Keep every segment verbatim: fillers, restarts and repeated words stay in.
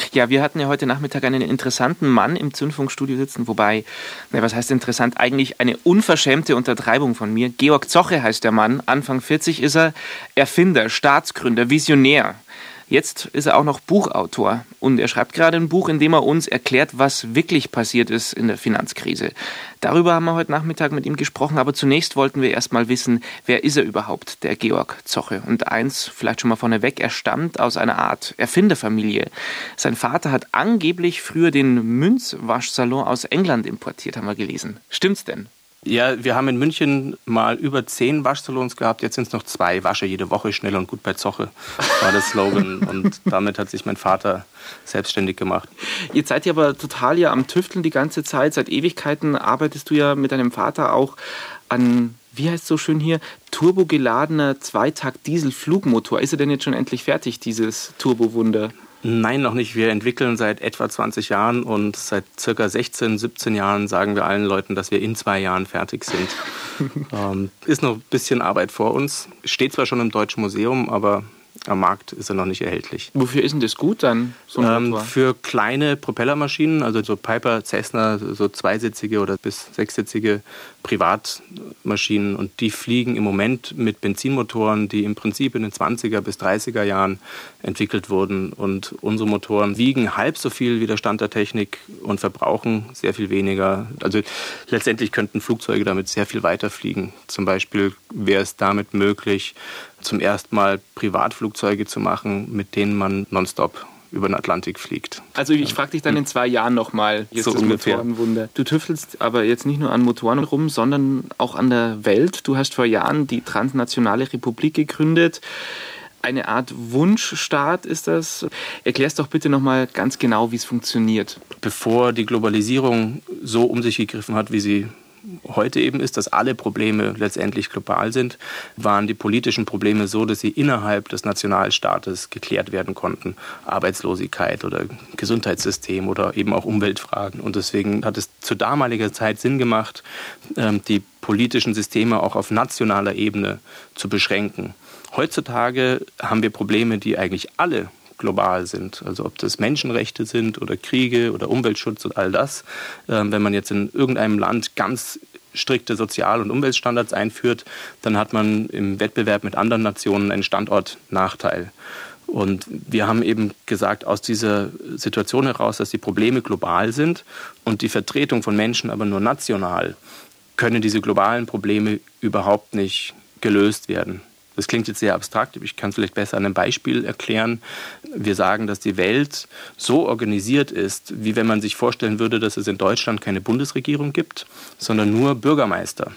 Ja, wir hatten ja heute Nachmittag einen interessanten Mann im Zündfunkstudio sitzen, wobei, na, was heißt interessant, eigentlich eine unverschämte Untertreibung von mir. Georg Zoche heißt der Mann, Anfang vierzig ist er, Erfinder, Staatsgründer, Visionär. Jetzt ist er auch noch Buchautor und er schreibt gerade ein Buch, in dem er uns erklärt, was wirklich passiert ist in der Finanzkrise. Darüber haben wir heute Nachmittag mit ihm gesprochen, aber zunächst wollten wir erst mal wissen, wer ist er überhaupt, der Georg Zoche? Und eins, vielleicht schon mal vorneweg, er stammt aus einer Art Erfinderfamilie. Sein Vater hat angeblich früher den Münzwaschsalon aus England importiert, haben wir gelesen. Stimmt's denn? Ja, wir haben in München mal über zehn Waschsalons gehabt, jetzt sind es noch zwei. Wasche jede Woche, schnell und gut bei Zoche, war der Slogan. Und damit hat sich mein Vater selbstständig gemacht. Ihr seid ja aber total ja am Tüfteln die ganze Zeit. Seit Ewigkeiten arbeitest du ja mit deinem Vater auch an, wie heißt es so schön hier, turbogeladener Zweitakt-Diesel-Flugmotor. Ist er denn jetzt schon endlich fertig, dieses Turbowunder? Nein, noch nicht. Wir entwickeln seit etwa zwanzig Jahren und seit circa sechzehn, siebzehn Jahren sagen wir allen Leuten, dass wir in zwei Jahren fertig sind. ähm, ist noch ein bisschen Arbeit vor uns. Steht zwar schon im Deutschen Museum, aber am Markt ist er noch nicht erhältlich. Wofür ist denn das gut dann, so ein ähm, Motor? Für kleine Propellermaschinen, also so Piper, Cessna, so zweisitzige oder bis sechssitzige Privatmaschinen. Und die fliegen im Moment mit Benzinmotoren, die im Prinzip in den zwanziger bis dreißiger Jahren entwickelt wurden. Und unsere Motoren wiegen halb so viel wie der Stand der Technik und verbrauchen sehr viel weniger. Also letztendlich könnten Flugzeuge damit sehr viel weiter fliegen. Zum Beispiel wäre es damit möglich, zum ersten Mal Privatflugzeuge zu machen, mit denen man nonstop über den Atlantik fliegt. Also ich frage dich dann in zwei Jahren nochmal, jetzt so das ungefähr. Motorenwunder. Du tüftelst aber jetzt nicht nur an Motoren rum, sondern auch an der Welt. Du hast vor Jahren die Transnationale Republik gegründet. Eine Art Wunschstaat ist das. Erklär's doch bitte nochmal ganz genau, wie es funktioniert. Bevor die Globalisierung so um sich gegriffen hat, wie sie heute eben ist, dass alle Probleme letztendlich global sind, waren die politischen Probleme so, dass sie innerhalb des Nationalstaates geklärt werden konnten. Arbeitslosigkeit oder Gesundheitssystem oder eben auch Umweltfragen. Und deswegen hat es zu damaliger Zeit Sinn gemacht, die politischen Systeme auch auf nationaler Ebene zu beschränken. Heutzutage haben wir Probleme, die eigentlich alle global sind. Also ob das Menschenrechte sind oder Kriege oder Umweltschutz und all das. Ähm, wenn man jetzt in irgendeinem Land ganz strikte Sozial- und Umweltstandards einführt, dann hat man im Wettbewerb mit anderen Nationen einen Standortnachteil. Und wir haben eben gesagt, aus dieser Situation heraus, dass die Probleme global sind und die Vertretung von Menschen aber nur national, können diese globalen Probleme überhaupt nicht gelöst werden. Das klingt jetzt sehr abstrakt, ich kann es vielleicht besser an einem Beispiel erklären. Wir sagen, dass die Welt so organisiert ist, wie wenn man sich vorstellen würde, dass es in Deutschland keine Bundesregierung gibt, sondern nur Bürgermeister.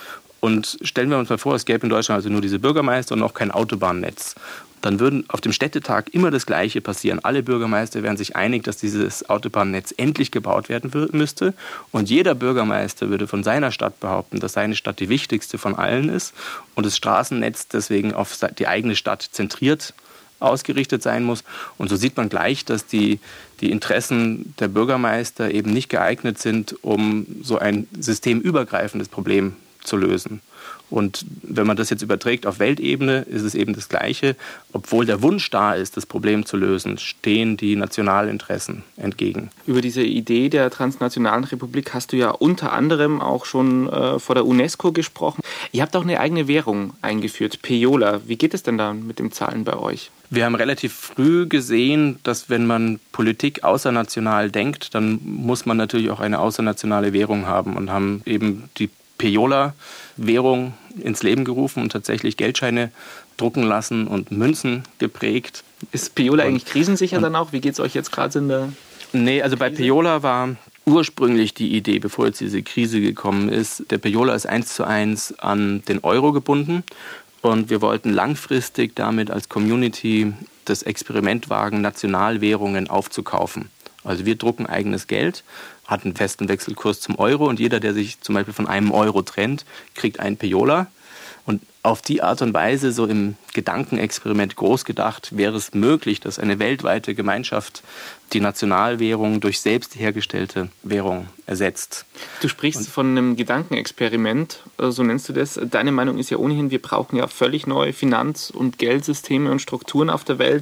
Und stellen wir uns mal vor, es gäbe in Deutschland also nur diese Bürgermeister und auch kein Autobahnnetz. Dann würden auf dem Städtetag immer das Gleiche passieren. Alle Bürgermeister wären sich einig, dass dieses Autobahnnetz endlich gebaut werden müsste. Und jeder Bürgermeister würde von seiner Stadt behaupten, dass seine Stadt die wichtigste von allen ist und das Straßennetz deswegen auf die eigene Stadt zentriert ausgerichtet sein muss. Und so sieht man gleich, dass die, die Interessen der Bürgermeister eben nicht geeignet sind, um so ein systemübergreifendes Problem zu lösen. Und wenn man das jetzt überträgt auf Weltebene, ist es eben das Gleiche. Obwohl der Wunsch da ist, das Problem zu lösen, stehen die Nationalinteressen entgegen. Über diese Idee der Transnationalen Republik hast du ja unter anderem auch schon äh, vor der UNESCO gesprochen. Ihr habt auch eine eigene Währung eingeführt, Payola. Wie geht es denn da mit den Zahlen bei euch? Wir haben relativ früh gesehen, dass wenn man Politik außernational denkt, dann muss man natürlich auch eine außernationale Währung haben und haben eben die Payola-Währung ins Leben gerufen und tatsächlich Geldscheine drucken lassen und Münzen geprägt. Ist Payola eigentlich krisensicher dann auch? Wie geht es euch jetzt gerade in der Nee, also bei Payola war ursprünglich die Idee, bevor jetzt diese Krise gekommen ist, der Payola ist eins zu eins an den Euro gebunden und wir wollten langfristig damit als Community das Experiment wagen, Nationalwährungen aufzukaufen. Also wir drucken eigenes Geld, hat einen festen Wechselkurs zum Euro und jeder, der sich zum Beispiel von einem Euro trennt, kriegt ein Payola. Und auf die Art und Weise, so im Gedankenexperiment groß gedacht, wäre es möglich, dass eine weltweite Gemeinschaft die Nationalwährung durch selbst hergestellte Währung ersetzt. Du sprichst und von einem Gedankenexperiment, so nennst du das. Deine Meinung ist ja ohnehin, wir brauchen ja völlig neue Finanz- und Geldsysteme und Strukturen auf der Welt.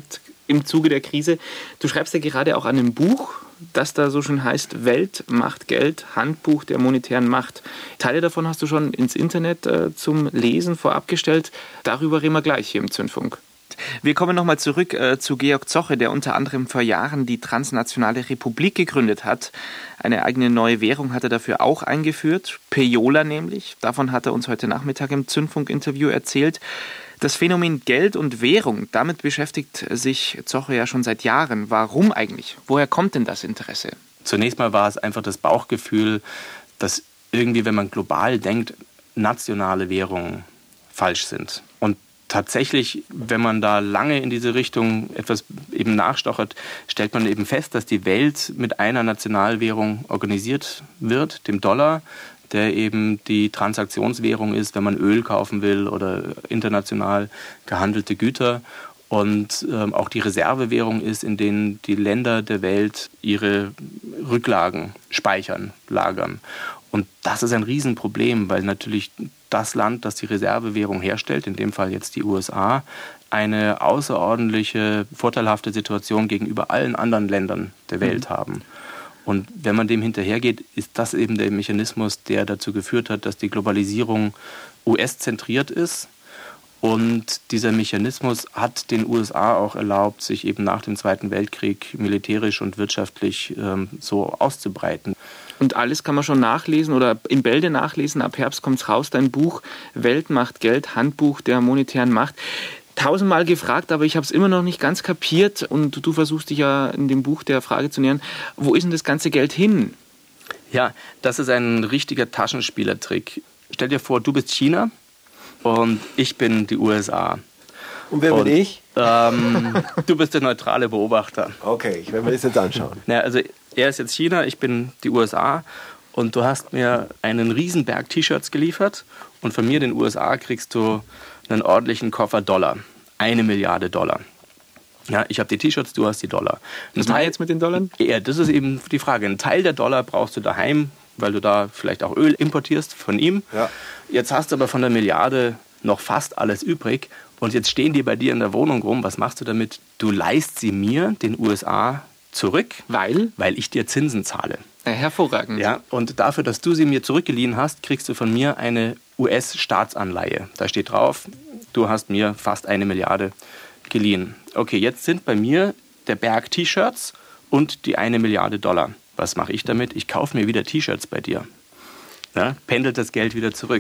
im Zuge der Krise. Du schreibst ja gerade auch an einem Buch, das da so schön heißt, Welt macht Geld, Handbuch der monetären Macht. Teile davon hast du schon ins Internet äh, zum Lesen vorab gestellt. Darüber reden wir gleich hier im Zündfunk. Wir kommen nochmal zurück äh, zu Georg Zoche, der unter anderem vor Jahren die Transnationale Republik gegründet hat. Eine eigene neue Währung hat er dafür auch eingeführt, Payola nämlich. Davon hat er uns heute Nachmittag im Zündfunk-Interview erzählt. Das Phänomen Geld und Währung, damit beschäftigt sich Zoche ja schon seit Jahren. Warum eigentlich? Woher kommt denn das Interesse? Zunächst mal war es einfach das Bauchgefühl, dass irgendwie, wenn man global denkt, nationale Währungen falsch sind. Und tatsächlich, wenn man da lange in diese Richtung etwas eben nachstochert, stellt man eben fest, dass die Welt mit einer Nationalwährung organisiert wird, dem Dollar, der eben die Transaktionswährung ist, wenn man Öl kaufen will oder international gehandelte Güter. Und ähm, auch die Reservewährung ist, in denen die Länder der Welt ihre Rücklagen speichern, lagern. Und das ist ein Riesenproblem, weil natürlich das Land, das die Reservewährung herstellt, in dem Fall jetzt die U S A, eine außerordentliche, vorteilhafte Situation gegenüber allen anderen Ländern der Welt mhm. haben. Und wenn man dem hinterhergeht, ist das eben der Mechanismus, der dazu geführt hat, dass die Globalisierung U S-zentriert ist. Und dieser Mechanismus hat den U S A auch erlaubt, sich eben nach dem Zweiten Weltkrieg militärisch und wirtschaftlich ähm, so auszubreiten. Und alles kann man schon nachlesen oder in Bälde nachlesen. Ab Herbst kommt es raus, dein Buch Welt macht Geld, Handbuch der monetären Macht. Tausendmal gefragt, aber ich habe es immer noch nicht ganz kapiert. Und du versuchst dich ja in dem Buch der Frage zu nähern, wo ist denn das ganze Geld hin? Ja, das ist ein richtiger Taschenspielertrick. Stell dir vor, du bist China und ich bin die U S A. Und wer bin ich? Ähm, du bist der neutrale Beobachter. Okay, ich werde mir das jetzt anschauen. Ja, also er ist jetzt China, ich bin die U S A. Und du hast mir einen Riesenberg T-Shirts geliefert. Und von mir, den U S A, kriegst du einen ordentlichen Koffer Dollar. Eine Milliarde Dollar. Ja, ich habe die T-Shirts, du hast die Dollar. Was machst du jetzt mit den Dollar? Ja, das ist eben die Frage. Ein Teil der Dollar brauchst du daheim, weil du da vielleicht auch Öl importierst von ihm. Ja. Jetzt hast du aber von der Milliarde noch fast alles übrig. Und jetzt stehen die bei dir in der Wohnung rum. Was machst du damit? Du leihst sie mir, den U S A, zurück. Weil? Weil ich dir Zinsen zahle. Ja, hervorragend. Ja, und dafür, dass du sie mir zurückgeliehen hast, kriegst du von mir eine U S-Staatsanleihe. Da steht drauf, du hast mir fast eine Milliarde geliehen. Okay, jetzt sind bei mir der Berg T-Shirts und die eine Milliarde Dollar. Was mache ich damit? Ich kaufe mir wieder T-Shirts bei dir. Ja, pendelt das Geld wieder zurück.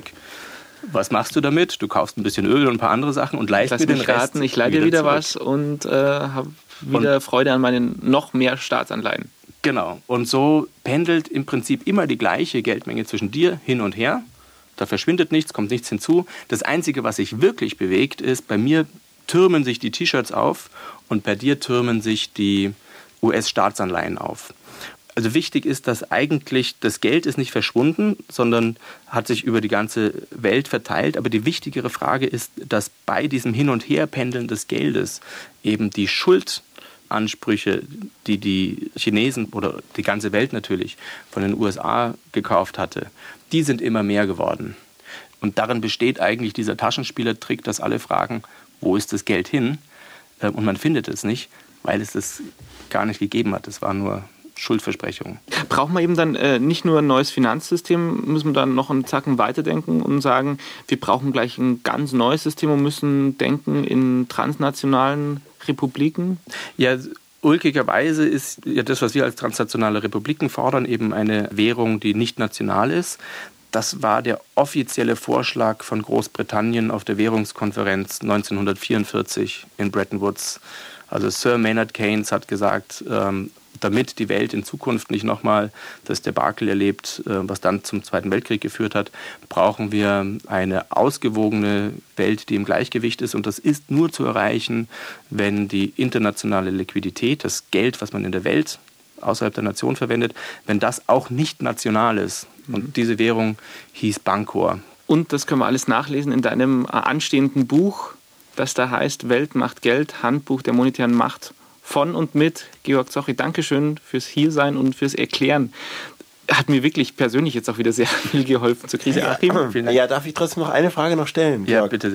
Was machst du damit? Du kaufst ein bisschen Öl und ein paar andere Sachen und leihst Lass mir den mich Rest raten, ich leih dir wieder, wieder was und äh, habe wieder und Freude an meinen noch mehr Staatsanleihen. Genau. Und so pendelt im Prinzip immer die gleiche Geldmenge zwischen dir hin und her. Da verschwindet nichts, kommt nichts hinzu. Das Einzige, was sich wirklich bewegt, ist, bei mir türmen sich die T-Shirts auf und bei dir türmen sich die U S-Staatsanleihen auf. Also wichtig ist, dass eigentlich das Geld ist nicht verschwunden, sondern hat sich über die ganze Welt verteilt. Aber die wichtigere Frage ist, dass bei diesem Hin- und Herpendeln des Geldes eben die Schuldansprüche, die die Chinesen oder die ganze Welt natürlich von den U S A gekauft hatte, die sind immer mehr geworden. Und darin besteht eigentlich dieser Taschenspielertrick, dass alle fragen, wo ist das Geld hin? Und man findet es nicht, weil es das gar nicht gegeben hat. Es war nur Schuldversprechungen. Braucht man eben dann äh, nicht nur ein neues Finanzsystem, müssen wir dann noch einen Zacken weiterdenken und sagen, wir brauchen gleich ein ganz neues System und müssen denken in transnationalen Republiken? Ja, ulkigerweise ist ja das, was wir als transnationale Republiken fordern, eben eine Währung, die nicht national ist. Das war der offizielle Vorschlag von Großbritannien auf der Währungskonferenz neunzehnhundertvierundvierzig in Bretton Woods. Also Sir Maynard Keynes hat gesagt, ähm, damit die Welt in Zukunft nicht nochmal das Debakel erlebt, was dann zum Zweiten Weltkrieg geführt hat, brauchen wir eine ausgewogene Welt, die im Gleichgewicht ist. Und das ist nur zu erreichen, wenn die internationale Liquidität, das Geld, was man in der Welt außerhalb der Nation verwendet, wenn das auch nicht national ist. Und diese Währung hieß Bancor. Und das können wir alles nachlesen in deinem anstehenden Buch, das da heißt Welt macht Geld, Handbuch der monetären Macht. Von und mit Georg Zoche. Dankeschön fürs Hiersein und fürs Erklären. Hat mir wirklich persönlich jetzt auch wieder sehr viel geholfen zur Krise. Ja, ja, darf ich trotzdem noch eine Frage noch stellen? Georg? Ja, bitte sehr.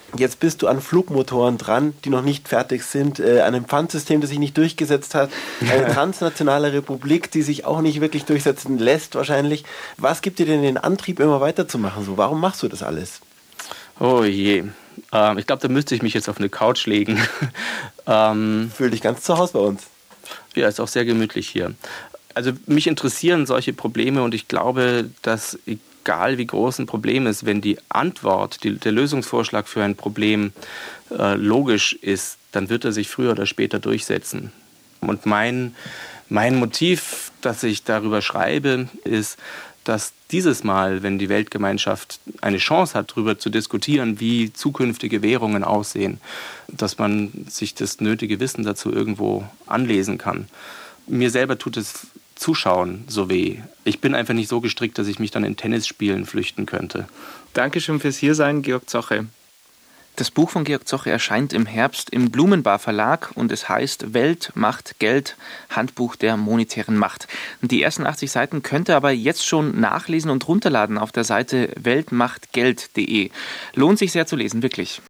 Jetzt bist du an Flugmotoren dran, die noch nicht fertig sind, äh, an einem Pfandsystem, das sich nicht durchgesetzt hat, eine transnationale Republik, die sich auch nicht wirklich durchsetzen lässt wahrscheinlich. Was gibt dir denn den Antrieb, immer weiterzumachen? So, warum machst du das alles? Oh je. Ähm, ich glaube, da müsste ich mich jetzt auf eine Couch legen. ähm, Fühl dich ganz zu Hause bei uns. Ja, ist auch sehr gemütlich hier. Also mich interessieren solche Probleme und ich glaube, dass egal wie groß ein Problem ist, wenn die Antwort, die, der Lösungsvorschlag für ein Problem äh, logisch ist, dann wird er sich früher oder später durchsetzen. Und mein, mein Motiv, dass ich darüber schreibe, ist, dass dieses Mal, wenn die Weltgemeinschaft eine Chance hat, darüber zu diskutieren, wie zukünftige Währungen aussehen, dass man sich das nötige Wissen dazu irgendwo anlesen kann. Mir selber tut es Zuschauen so weh. Ich bin einfach nicht so gestrickt, dass ich mich dann in Tennisspielen flüchten könnte. Dankeschön fürs Hiersein, Georg Zoche. Das Buch von Georg Zoche erscheint im Herbst im Blumenbar Verlag und es heißt Welt, Macht, Geld, Handbuch der monetären Macht. Die ersten achtzig Seiten könnt ihr aber jetzt schon nachlesen und runterladen auf der Seite weltmachtgeld punkt de. Lohnt sich sehr zu lesen, wirklich.